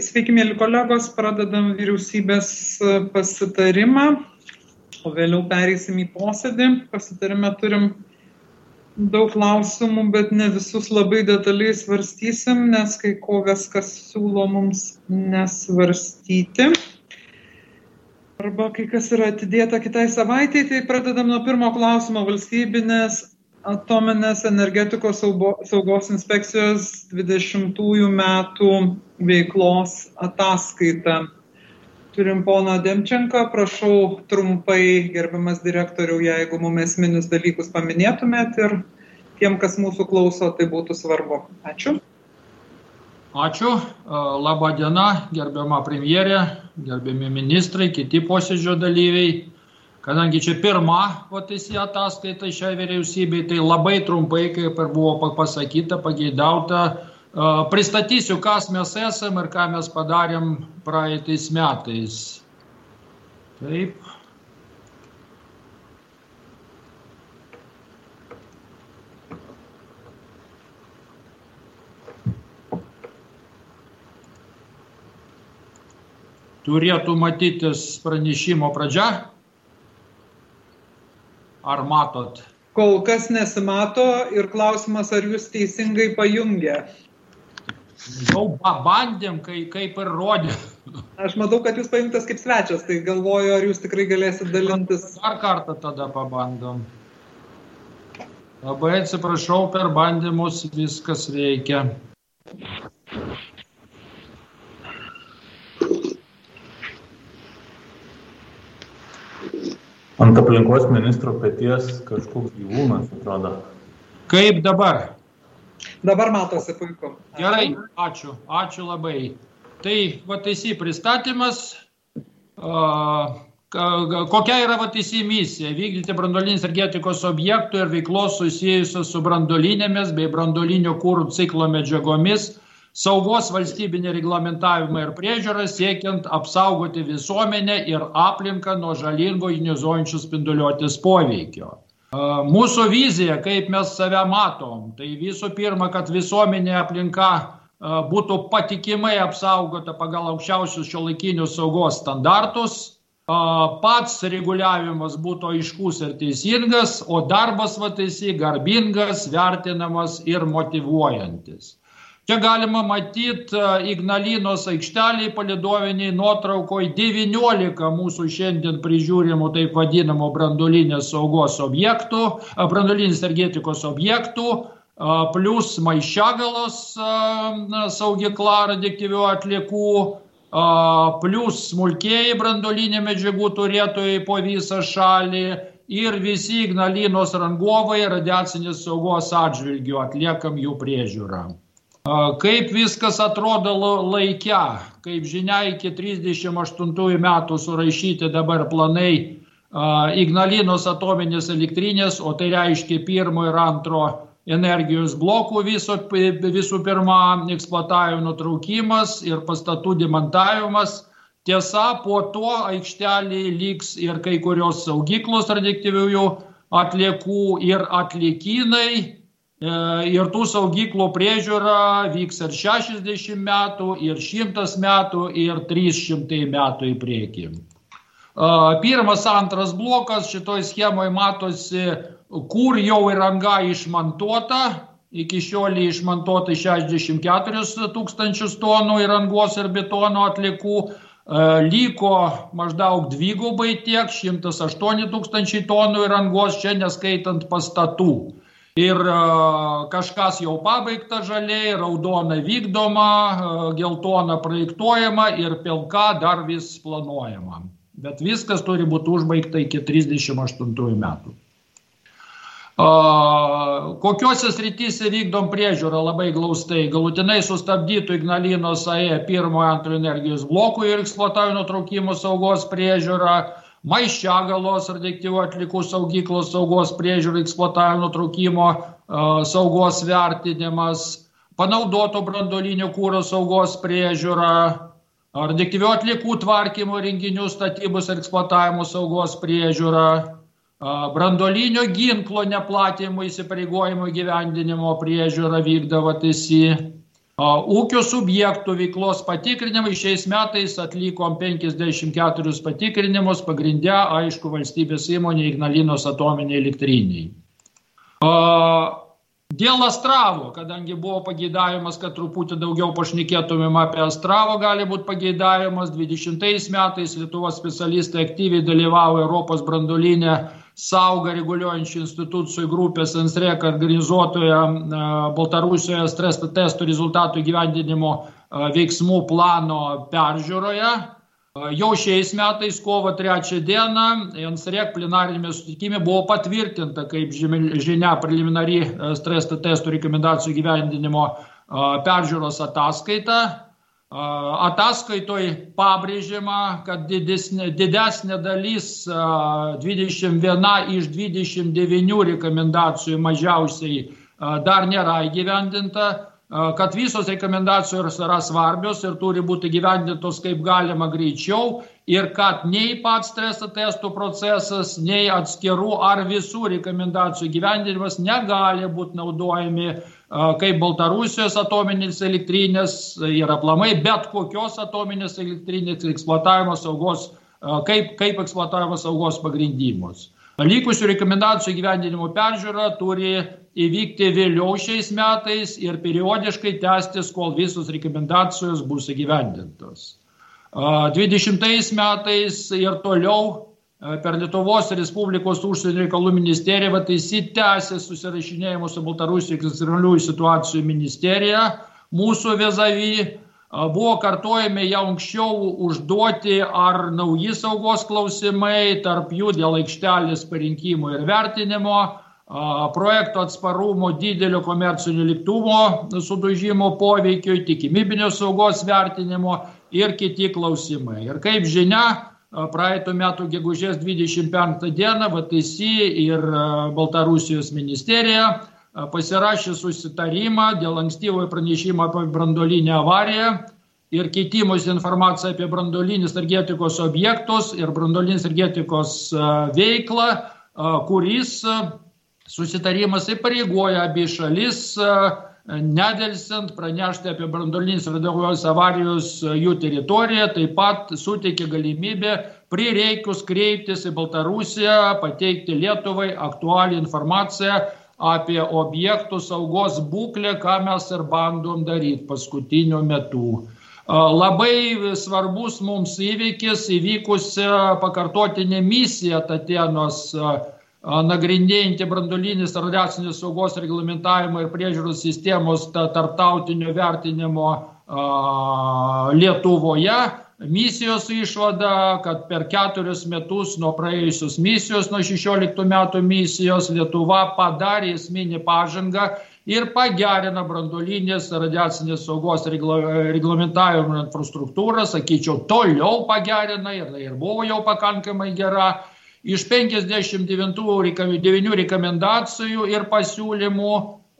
Sveiki, mėly kolegos, pradedam vyriausybės pasitarimą, o vėliau pereisim į posėdį. Pasitarime turim daug klausimų, bet ne visus labai detaliai svarstysim, nes kai ko viskas siūlo mums nesvarstyti. Arba kai kas yra atidėta kitai savaitei, tai pradedam nuo pirmo klausimo. Valstybinės atominės energetikos saugos inspekcijos 20 metų veiklos ataskaita. Turim poną Demčenką, prašau trumpai, gerbiamas direktoriau, jeigu mums esminius dalykus paminėtumėt ir tiem, kas mūsų klauso, tai būtų svarbu. Ačiū. Ačiū. Labą dieną, gerbiama premjerė, gerbiami ministrai, kiti posėdžio dalyviai. Kadangi čia pirma ataskaita šiai vyriausybei, tai labai trumpai, kaip ir buvo pasakyta, pageidauta, pristatysiu, kas mes esam ir ką mes padarėm praeitais metais. Taip. Turėtų matytis pranešimo pradžia. Ar matot? Kol kas nesimato ir klausimas, ar jūs teisingai pajungė. Jau bandėm, kaip ir rodė. Aš matau, kad jūs pajungtas kaip svečias, tai galvoju, ar jūs tikrai galėsit dalintis. Dar kartą tada pabandom. Labai atsiprašau, per bandymus viskas veikia. Ant aplinkos ministro peties kažkoks gyvūnas atrodo. Kaip dabar? Dabar matosi puiku. Gerai, ačiū labai. Tai VTC pristatymas. Kokia yra VTC misija? Vykdyti branduolinės energetikos objektų ir veiklos susijusios su branduolinėmis bei branduolinio kuro ciklo medžiagomis, saugos valstybinį reglamentavimą ir priežiūrą siekiant apsaugoti visuomenę ir aplinką nuo žalingo jonizuojančių spinduliuotės poveikio. Mūsų vizija, kaip mes save matom, tai visų pirma, kad visuomenė aplinka būtų patikimai apsaugota pagal aukščiausius šiuolaikinius saugos standartus, pats reguliavimas būtų aiškus ir teisingas, o darbas VTC garbingas, vertinamas ir motyvuojantis. Čia galima matyti Ignalinos aikštelėje palydoviniai nuotraukoje 19 mūsų šiandien prižiūrimų taip vadinamų branduolinės saugos objektų, branduolinės energetikos objektų, plus Maišiagalos saugykla radioaktyvių atliekų, plus smulkieji branduolinių medžiagų turėtojai po visą šalį ir visi Ignalinos rangovai radiacinės saugos atžvilgių atliekam jų priežiūrą. Kaip viskas atrodo laike, kaip žinia, iki 38 metų surašyti dabar planai Ignalinos atominės elektrinės, o tai reiškia pirmo ir antro energijos blokų visų pirma eksploatavimo nutraukimas ir pastatų demontavimas. Tiesa, po to aikštelėje liks ir kai kurios saugyklos radioaktyviųjų atliekų ir atliekynai. Ir tų saugyklų priežiūra vyks ir 60 metų, ir 100 metų, ir 300 metų į priekį. Pirmas, antras blokas šitoj schemoje matosi, kur jau įranga išmontuota. Iki šiol išmontuota 64 tūkstančius tonų įrangos ir betono atliekų. Liko maždaug dvigubai tiek, 108 tūkstančiai tonų įrangos, čia neskaitant pastatų. Ir kažkas jau pabaigta žaliai, raudona vykdoma, geltona projektuojama ir pilka dar vis planuojama. Bet viskas turi būti užbaigta iki 38 metų. Kokiuose srityse vykdom priežiūrą labai glaustai? Galutinai sustabdytų Ignalinos AE 1-2 energijos blokų ir eksploatavimo nutraukimo saugos priežiūrą, Maišiagalos radioaktyvių atliekų saugyklos saugos priežiūra, eksploatavimo nutraukimo saugos vertinimas, panaudoto branduolinio kuro saugos priežiūra, radioaktyvių atliekų tvarkymo renginių statybos ir eksploatavimo saugos priežiūra, branduolinio ginklo neplatinimo įsipareigojimo įgyvendinimo priežiūra vykdo VTC, Ūkio subjektų veiklos patikrinimai šiais metais atlikom 54 patikrinimus, pagrinde, aišku, valstybės įmonė Ignalinos atominė elektriniai. Dėl Astravo, kadangi buvo pageidavimas, kad truputį daugiau pašnekėtumėm apie Astravo, gali būti pageidavimas. 20 metais Lietuvos specialistai aktyviai dalyvavo Europos branduolinę saugą reguliuojančių institucijų grupės NSREC organizuotoje Baltarusijoje streso testų rezultatų įgyvendinimo veiksmų plano peržiūroje. Jau šiais metais, kovo 3 dieną, NSREC plenarinėme susitikime buvo patvirtinta, kaip žinia, preliminari streso testų rekomendacijų įgyvendinimo peržiūros ataskaita. Ataskaitoj pabrėžiama, kad didesnė dalis 21 iš 29 rekomendacijų mažiausiai dar nėra įgyvendinta, kad visos rekomendacijos yra svarbios ir turi būti įgyvendintos kaip galima greičiau ir kad nei pats streso testų procesas, nei atskirų ar visų rekomendacijų įgyvendinimas negali būti naudojami kaip Baltarusijos atominės elektrinės ir aplamai bet kokios atominės elektrinės eksploatavimo saugos, kaip eksploatavimo saugos pagrindimus. Likusių rekomendacijų įgyvendinimo peržiūra turi įvykti vėliau šiais metais ir periodiškai tęstis, kol visos rekomendacijos bus įgyvendintos. 20 metais ir toliau per Lietuvos Respublikos užsienio reikalų ministeriją VTC tęsė susirašinėjimus su Baltarusijos ekstremaliųjų situacijų ministerija. Mūsų vis-a-vis buvo kartojami jau anksčiau užduoti ar nauji saugos klausimai, tarp jų dėl aikštelės parinkimo ir vertinimo, projekto atsparumo didelio komercinio lėktuvo sudužimo poveikiui, tikimybinio saugos vertinimo ir kiti klausimai. Ir kaip žinia, praeitų metų gegužės 25 dieną VTC ir Baltarusijos ministerija pasirašė susitarimą dėl ankstyvojo pranešimo apie branduolinę avariją ir keitimus informaciją apie branduolinės energetikos objektus ir branduolinės energetikos veiklą, kuris susitarimas įpareigoja abi šalis nedelsiant pranešti apie branduolinės radioaktyvios avarijos jų teritoriją, taip pat suteikia galimybę prireikus kreiptis į Baltarusiją, pateikti Lietuvai aktualią informaciją apie objektų saugos būklę, ką mes ir bandom daryti paskutiniu metu. Labai svarbus mums įvykis įvykusi pakartotinė misija Tatienos nagrinėjanti branduolinės radiacinės saugos reglamentavimo ir priežiūros sistemos tarptautinio vertinimo Lietuvoje. Misijos išvada, kad per 4 metus nuo praėjusios misijos, nuo 16 metų misijos, Lietuva padarė esminį pažangą ir pagerina branduolinės radiacinės saugos reglamentavimo infrastruktūrą, sakyčiau, toliau pagerina ir buvo jau pakankamai gera. Iš 59 rekomendacijų ir pasiūlymų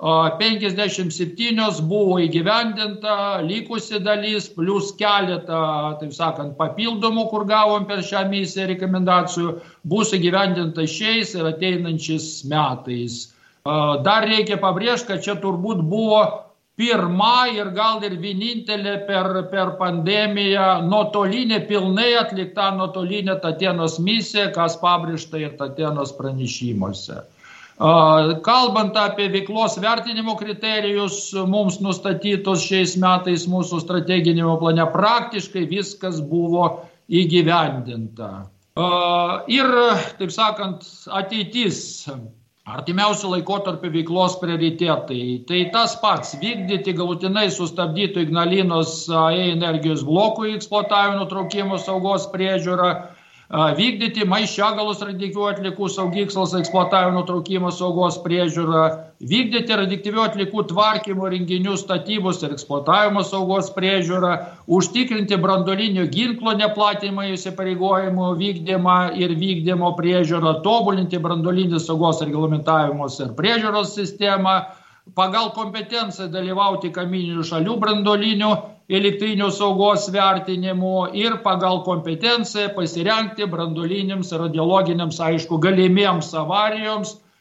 57 buvo įgyvendinta, likusi dalis, plus keletą, taip sakant, papildomų, kur gavom per šią misiją rekomendacijų, bus įgyvendinta šiais ir ateinančiais metais. Dar reikia pabrėžti, kad čia turbūt buvo pirma ir gal ir vienintelė per pandemiją nuotolinė, pilnai atlikta nuotolinė Tatienos misija, kas pabrėžta ir Tatienos pranešimuose. Kalbant apie veiklos vertinimo kriterijus, mums nustatytos šiais metais mūsų strateginėme plane, praktiškai viskas buvo įgyvendinta. Ir, taip sakant, ateitis, artimiausių laikotarpių veiklos prioritetai. Tai tas pats vykdyti galutinai sustabdytų Ignalinos energijos blokų eksploatavimo nutraukimo saugos priežiūrą, vykdyti Maišiagalos radioaktyvių atliekų saugyklos eksploatavimo nutraukimo saugos priežiūrą, vykdyti radioaktyvių atliekų tvarkymo renginių statybos ir eksploatavimo saugos priežiūrą, užtikrinti branduolinio ginklo neplatinimą įsipareigojimų vykdymą ir vykdymo priežiūrą, tobulinti branduolinės saugos reglamentavimos ir priežiūros sistemą, pagal kompetenciją dalyvauti kaimyninių šalių branduolinių elektrinių saugos vertinimu ir pagal kompetenciją pasirengti branduoliniams ir radiologiniams, aišku, galimiems avarijoms,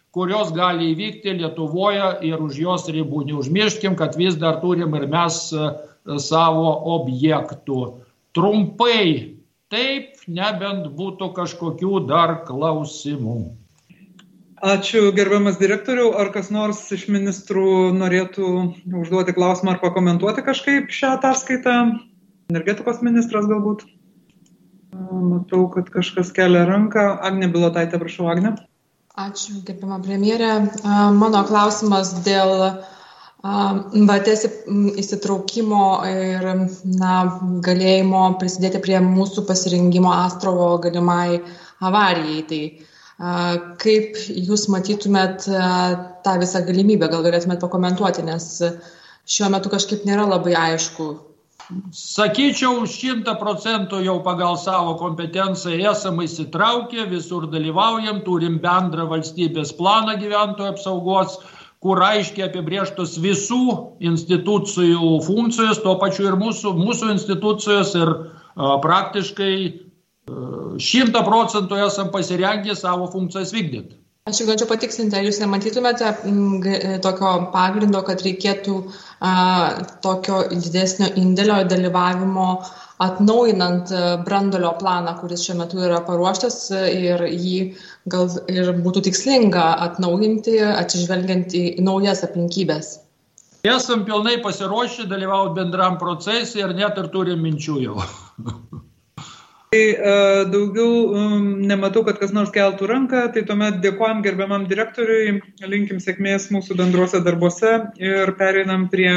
kurios gali įvykti Lietuvoje ir už jos ribų. Neužmirškim, kad vis dar turim ir mes savo objektų. Trumpai, taip, nebent būtų kažkokių dar klausimų. Ačiū, gerbiamas direktoriau. Ar kas nors iš ministrų norėtų užduoti klausimą ar pakomentuoti kažkaip šią ataskaitą? Energetikos ministras galbūt? Matau, kad kažkas kelia ranką. Agnė Bilotaitė, prašau, Agnė. Ačiū, gerbiama premjerė. Mano klausimas dėl VTS įsitraukimo ir galėjimo prisidėti prie mūsų pasirengimo Astravo galimai avarijai. Tai kaip jūs matytumėt tą visą galimybę, gal galėtumėt pakomentuoti, nes šiuo metu kažkaip nėra labai aišku. Sakyčiau, 100% jau pagal savo kompetenciją esame įsitraukę, visur dalyvaujam, turim bendrą valstybės planą gyventojų apsaugos, kur aiškiai apibrėžtos visų institucijų funkcijos, tuo pačiu ir mūsų institucijos ir praktiškai 100% esam pasirengę savo funkcijas vykdyti. Aš tik norėčiau patikslinti, ar jūs nematytumėte tokio pagrindo, kad reikėtų tokio didesnio indėlio dalyvavimo atnaujinant branduolio planą, kuris šiuo metu yra paruoštas ir jį gal ir būtų tikslinga atnaujinti, atsižvelgiant į naujas aplinkybės. Esam pilnai pasiruošę dalyvauti bendram procese ir net ir turim minčių jau. Daugiau nematau, kad kas nors keltų ranką, tai tuomet dėkojam gerbiamam direktoriui, linkim sėkmės mūsų bendruose darbuose ir pereinam prie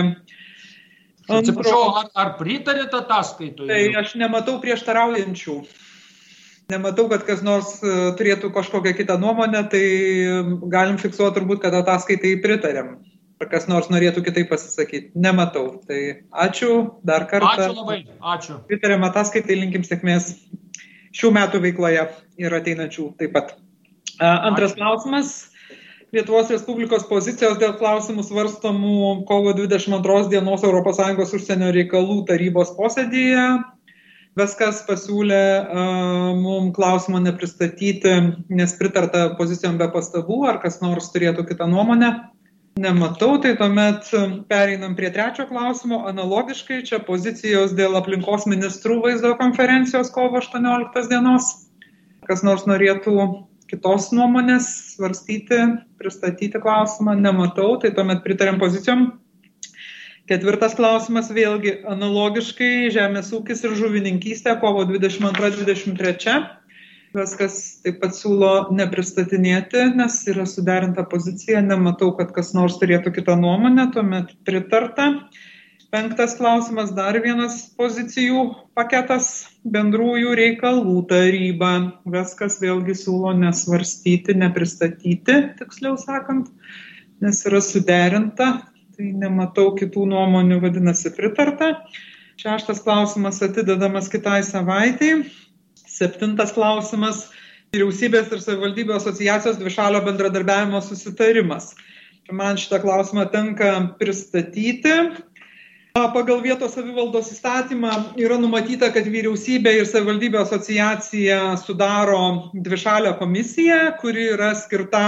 Atsiprašau, ar pritarėte ataskaitoje? Tai aš nematau prieštaraujančių. Nematau, kad kas nors turėtų kažkokią kitą nuomonę, tai galim fiksuoti turbūt, kad ataskaitai pritarėm. Ar kas nors norėtų kitaip pasisakyti? Nematau. Tai ačiū dar kartą. Ačiū labai. Ačiū. Pritarėm ataskaitai, linkim sėkmės šių metų veikloje ir ateinančių taip pat. Antras klausimas. Lietuvos Respublikos pozicijos dėl klausimų svarstomų kovo 22 dienos ES užsienio reikalų tarybos posėdyje. Viskas pasiūlė mums klausimo nepristatyti, nes pritarta pozicijom be pastabų, ar kas nors turėtų kitą nuomonę. Nematau, tai tuomet pereinam prie trečio klausimo. Analogiškai čia pozicijos dėl aplinkos ministrų vaizdo konferencijos kovo 18 dienos. Kas nors norėtų kitos nuomonės svarstyti, pristatyti klausimą, nematau, tai tuomet pritarėm pozicijom. Ketvirtas klausimas vėlgi analogiškai žemės ūkis ir žuvininkystė kovo 22-23. Viskas taip pat siūlo nepristatinėti, nes yra suderinta pozicija, nematau, kad kas nors turėtų kitą nuomonę, tuomet pritarta. Penktas klausimas, dar vienas pozicijų paketas, bendrųjų reikalų taryba. Viskas vėlgi siūlo nesvarstyti, nepristatyti, tiksliau sakant, nes yra suderinta, tai nematau kitų nuomonių, vadinasi pritarta. Šeštas klausimas atidedamas kitai savaitai. Septintas klausimas, vyriausybės ir savivaldybių asociacijos dvišalio bendradarbiavimo susitarimas. Man šitą klausimą tenka pristatyti. Pagal vietos savivaldos įstatymą yra numatyta, kad vyriausybė ir savivaldybių asociacija sudaro dvišalę komisiją, kuri yra skirta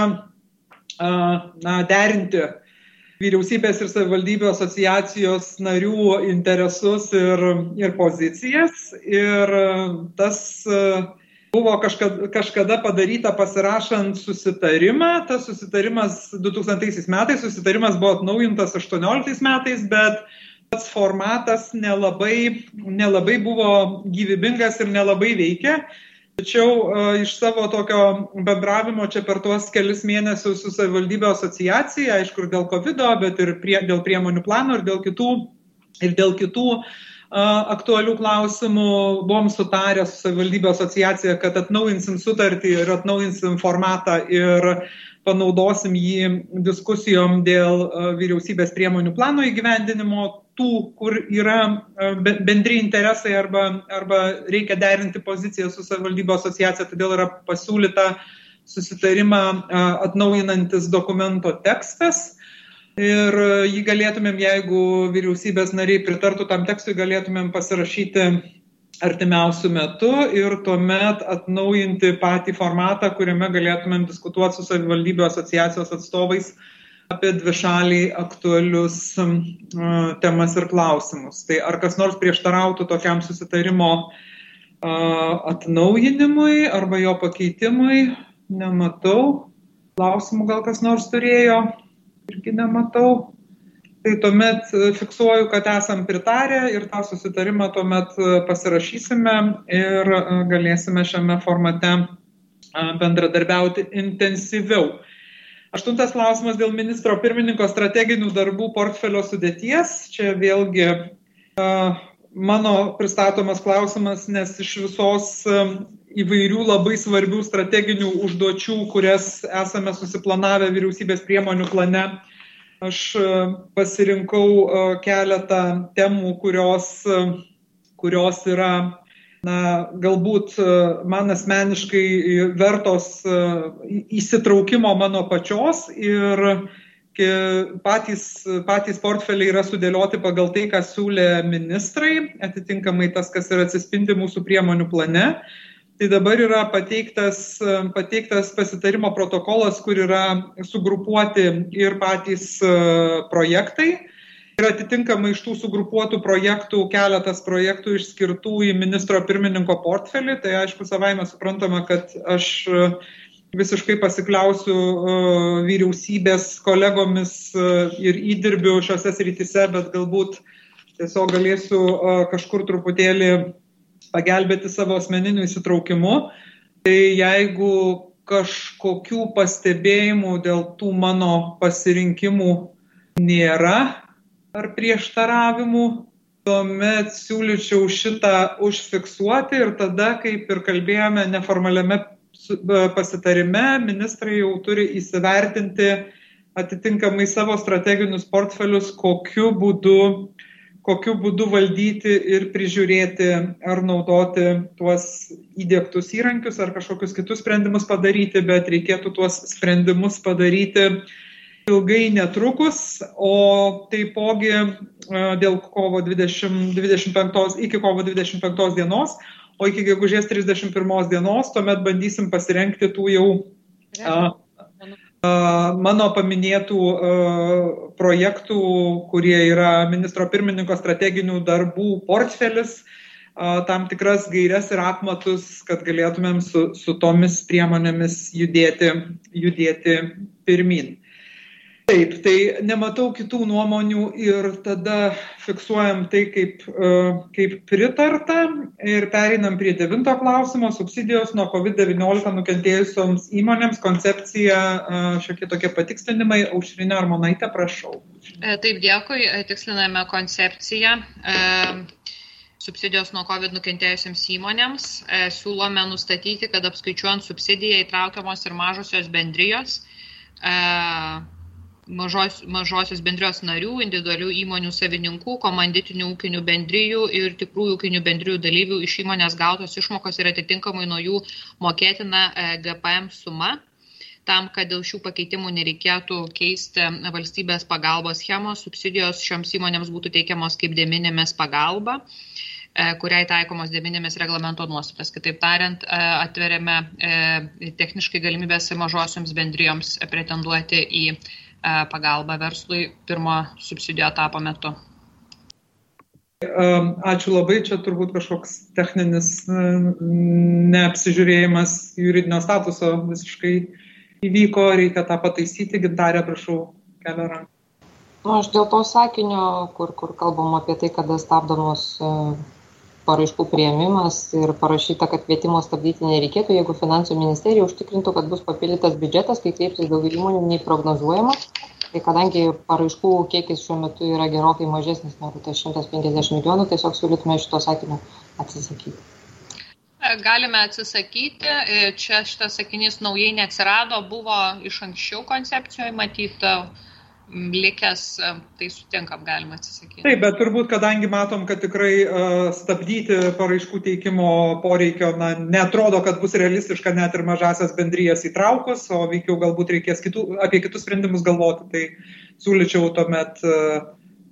derinti vyriausybės ir savivaldybių asociacijos narių interesus ir pozicijas. Ir tas buvo kažkada padaryta pasirašant susitarimą. Tas susitarimas 2000 metais, susitarimas buvo atnaujintas 2018 metais, bet pats formatas nelabai buvo gyvybingas ir nelabai veikė. Tačiau iš savo tokio bendravimo čia per tuos kelis mėnesius su savivaldybių asociacija, aišku, ir dėl COVID-o, bet ir dėl priemonių plano ir dėl kitų aktualių klausimų buvom sutarę su savivaldybių asociacija, kad atnaujinsim sutartį ir atnaujinsim formatą ir panaudosim jį diskusijom dėl vyriausybės priemonių plano įgyvendinimo, tų, kur yra bendri interesai arba reikia derinti poziciją su savivaldybių asociacija, todėl yra pasiūlyta susitarimą atnaujinantis dokumento tekstas. Ir jį galėtumėm, jeigu vyriausybės nariai pritartų tam tekstui, galėtumėm pasirašyti artimiausių metų ir tuomet atnaujinti patį formatą, kuriame galėtumėm diskutuoti su savivaldybių asociacijos atstovais apie dvišaliai aktualius temas ir klausimus. Tai ar kas nors prieštarautų tokiam susitarimo atnaujinimui arba jo pakeitimui? Nematau. Klausimų gal kas nors turėjo? Irgi nematau. Tai tuomet fiksuoju, kad esam pritarę ir tą susitarimą tuomet pasirašysime ir galėsime šiame formate bendradarbiauti intensyviau. 8 klausimas dėl ministro pirmininko strateginių darbų portfelio sudėties. Čia vėlgi mano pristatomas klausimas, nes iš visos įvairių labai svarbių strateginių užduočių, kurias esame susiplanavę vyriausybės priemonių plane, aš pasirinkau keletą temų, kurios yra, galbūt man asmeniškai vertos įsitraukimo mano pačios ir patys portfeliai yra sudėlioti pagal tai, ką siūlė ministrai, atitinkamai tas, kas yra atsispindi mūsų priemonių plane. Tai dabar yra pateiktas pasitarimo protokolas, kur yra sugrupuoti ir patys projektai. Ir atitinkamai iš tų sugrupuotų projektų, keletas projektų išskirtų į ministro pirmininko portfelį. Tai aišku, savaime suprantama, kad aš visiškai pasikliausiu vyriausybės kolegomis ir įdirbiu šiose srityse, bet galbūt tiesiog galėsiu kažkur truputėlį pagelbėti savo asmeniniu įsitraukimu. Tai jeigu kažkokių pastebėjimų dėl tų mano pasirinkimų nėra ar prieštaravimų, tuomet siūlyčiau šitą užfiksuoti ir tada, kaip ir kalbėjome neformaliame pasitarime, ministrai jau turi įsivertinti atitinkamai savo strateginius portfelius, kokiu būdu valdyti ir prižiūrėti ar naudoti tuos įdiegtus įrankius ar kažkokius kitus sprendimus padaryti, bet reikėtų tuos sprendimus padaryti ilgai netrukus, o taipogi dėl kovo 25, iki kovo 25 dienos, o iki gegužės 31 dienos, tuomet bandysim pasirengti tų jau mano paminėtų projektų, kurie yra ministro pirmininko strateginių darbų portfelis, tam tikras gairias ir apmatus, kad galėtumėm su tomis priemonėmis judėti pirmin. Taip, tai nematau kitų nuomonių ir tada fiksuojam tai kaip pritarta ir pereinam prie 9 klausimo, subsidijos nuo COVID-19 nukentėjusioms įmonėms, koncepcija, šiokie tokie patikslinimai. Aušrinė Armonaitė, prašau. Taip, dėkui, tiksliname koncepciją. Subsidijos nuo COVID nukentėjusiems įmonėms. Siūlome nustatyti, kad apskaičiuojant subsidiją įtraukiamos ir mažosios bendrijos, mažosios bendrijos narių, individualių įmonių savininkų, komanditinių ūkinių bendrijų ir tikrųjų ūkinių bendrijų dalyvių iš įmonės gautos išmokos ir atitinkamai nuo jų mokėtina GPM suma, tam, kad dėl šių pakeitimų nereikėtų keisti valstybės pagalbos schemos, subsidijos šioms įmonėms būtų teikiamos kaip de minimis pagalba, kuriai taikomos de minimis reglamento nuostatas. Kitaip tariant, atveriame techniškai galimybės mažosioms bendrijoms pretenduoti į pagalbą verslui pirmo subsidijų etapo metu. Ačiū labai, čia turbūt kažkoks techninis neapsižiūrėjimas juridinio statuso visiškai įvyko, reikia tą pataisyti. Gintarė, prašau, kelia ranką. Aš dėl to sakinio, kur kalbam apie tai, kada stabdomos paraiškų priėmimas ir parašyta, kad kvietimo stabdyti nereikėtų, jeigu finansų ministerija užtikrintų, kad bus papildytas biudžetas, kai kreipsis daugiau įmonių nei prognozuojama. Tai kadangi paraiškų kiekis šiuo metu yra gerokai mažesnis negu tas 150 milijonų, tiesiog siūlytume šito sakinio atsisakyti. Galime atsisakyti. Čia šitas sakinys naujai neatsirado, buvo iš anksčiau koncepcijoje matyta. Likęs, tai sutinkam, galima atsisakyti. Taip, bet turbūt, kadangi matom, kad tikrai stabdyti paraiškų teikimo poreikio, netrodo, kad bus realistiška net ir mažasias bendrijas įtraukus, o veikiau galbūt reikės apie kitus sprendimus galvoti, tai siūlyčiau tuomet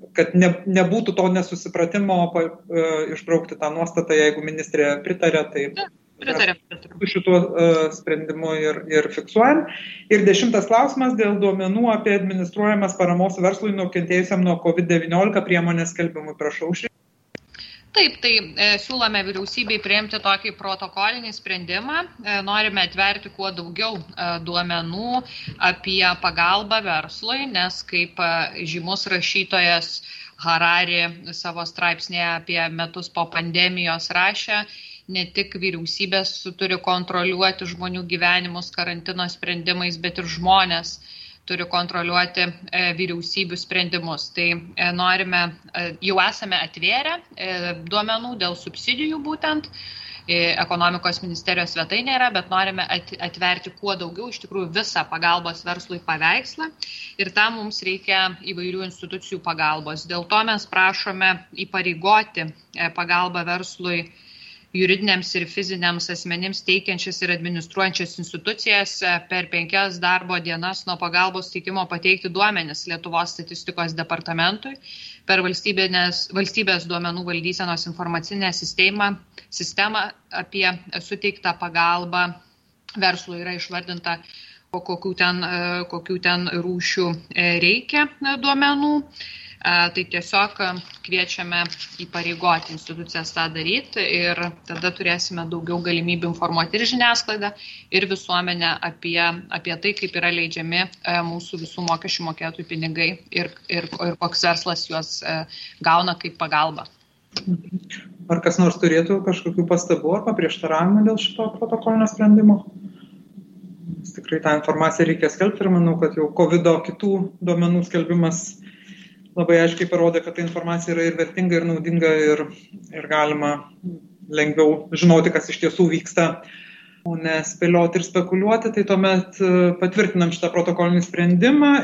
kad nebūtų to nesusipratimo išbraukti tą nuostatą, jeigu ministrė pritarė, tai su šituo sprendimu ir fiksuojam. Ir 10 klausimas dėl duomenų apie administruojamas paramos verslui nukentėjusiam nuo COVID-19 priemonės skelbimui. Prašau. Taip, tai siūlome vyriausybei priimti tokį protokolinį sprendimą. Norime atverti kuo daugiau duomenų apie pagalbą verslui, nes kaip žymus rašytojas Harari savo straipsnėje apie metus po pandemijos rašė, ne tik vyriausybės turi kontroliuoti žmonių gyvenimus karantino sprendimais, bet ir žmonės turi kontroliuoti vyriausybių sprendimus. Tai norime, jau esame atvėrę duomenų dėl subsidijų būtent, ekonomikos ministerijos svetainė yra, bet norime atverti kuo daugiau, iš tikrųjų visą pagalbos verslui paveikslą ir tam mums reikia įvairių institucijų pagalbos. Dėl to mes prašome įpareigoti pagalbą verslui juridiniams ir fiziniams asmenims teikiančias ir administruojančias institucijas per 5 darbo dienas nuo pagalbos teikimo pateikti duomenis Lietuvos statistikos departamentui per valstybės duomenų valdysenos informacinę sistemą apie suteiktą pagalbą verslui yra išvardinta, kokių ten rūšių reikia duomenų. Tai tiesiog kviečiame įpareigoti institucijas tą daryti ir tada turėsime daugiau galimybių informuoti ir žiniasklaidą, ir visuomenę apie tai, kaip yra leidžiami mūsų visų mokesčių mokėtojų pinigai ir koks verslas juos gauna kaip pagalbą. Ar kas nors turėtų kažkokių pastabų ar paprieštaravimų dėl šito protokolinio sprendimo? Tikrai tą informaciją reikia skelbti ir manau, kad jau COVID-o kitų duomenų skelbimas labai aiškiai parodė, kad ta informacija yra ir vertinga, ir naudinga, ir galima lengviau žinoti, kas iš tiesų vyksta, o ne spėlioti ir spekuliuoti. Tai tuomet patvirtinam šitą protokolinį sprendimą